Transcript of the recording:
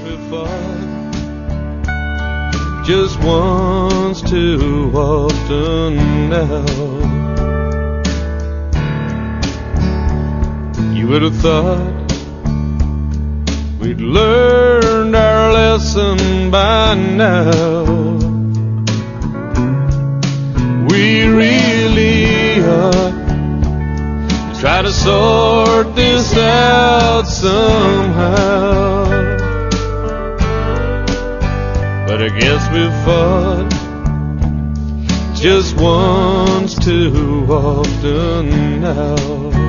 we fought just once too often now. You would have thought we'd learned our lesson by now. We really ought to try to sort this out somehow. But I guess we fought just once too often now.